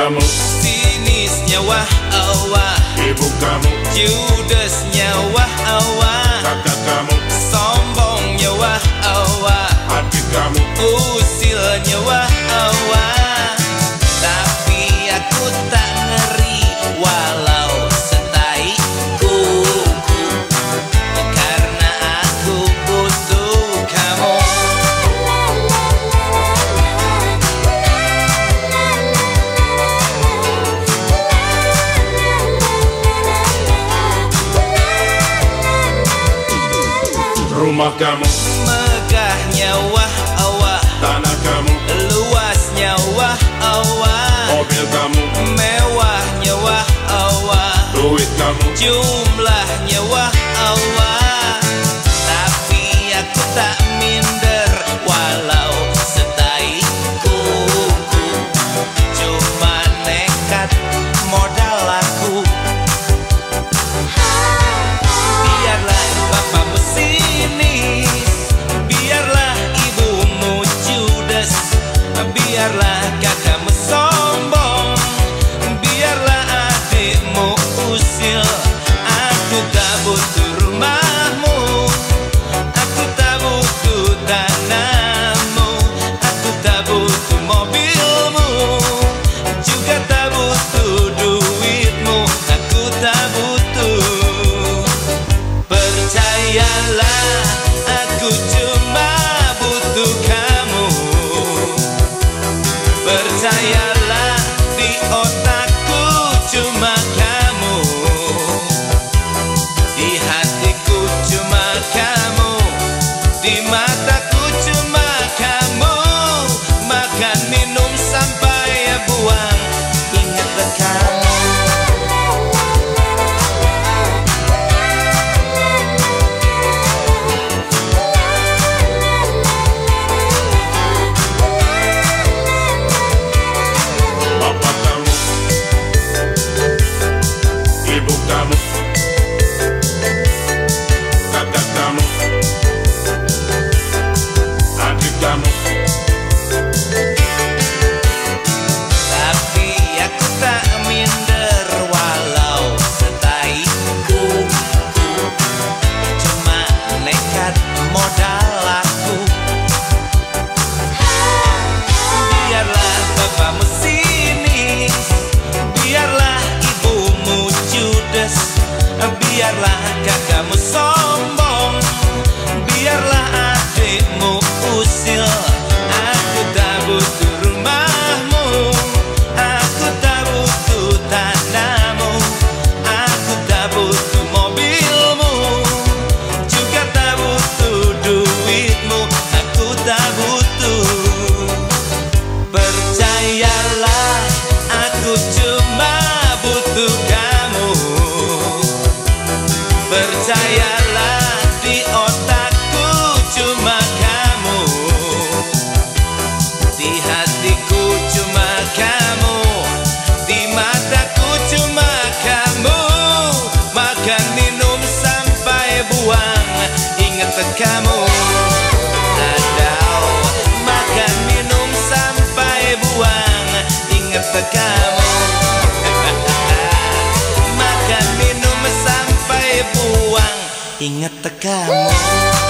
kamu, sinisnya wah awah, ibu kamu, judesnya wah awah, kakak kamu, sombongnya wah awah, adik kamu, usilnya wah awah. Tapi aku tak ngeri walau setai kuku, karena aku butuh kamu. Rumah kamu, Megahnya wah awah, tanah kamu, luasnya wah awah, mobil kamu, mewahnya wah awah, duit kamu, jumlahnya wah awah. Tapi aku tak minder walau setai kuku, cuma nekat modal aku. Biarlah bapakmu sinis, biarlah ibumu judes, biarlah kakakmu sombong, biarlah adikmu usil. Aku tak butuh rumahmu, aku tak butuh tanahmu, aku tak butuh mobilmu, juga tak butuh duitmu, aku tak butuh. Percayalah, aku cuma butuh kamu. Percayalah, di otakku cuma kamu, di hatiku cuma kamu, di mataku cuma kamu. Makan minum sampai buang, ingat kamu. bapak kamu, ibu kamu, kakak kamu, adik kamu, Tapi aku tak minder walau setai kuku, cuma nekat modal aku. Biarlah bapakmu sinis, biarlah ibumu judes, biarlah kakakmu sombong, biarlah adikmu usil. Aku tak butuh rumahmu, aku tak butuh tanahmu, aku tak butuh mobilmu, juga tak butuh duitmu, aku tak butuh. Percayalah, aku cuma butuh kamu. Percayalah, di otakku cuma kamu, di hatiku cuma kamu, di mataku cuma kamu. Makan minum sampai buang, ingat kamu. Adau, makan minum sampai buang, ingat kamu. Makan minum sampai buang, ingat kamu.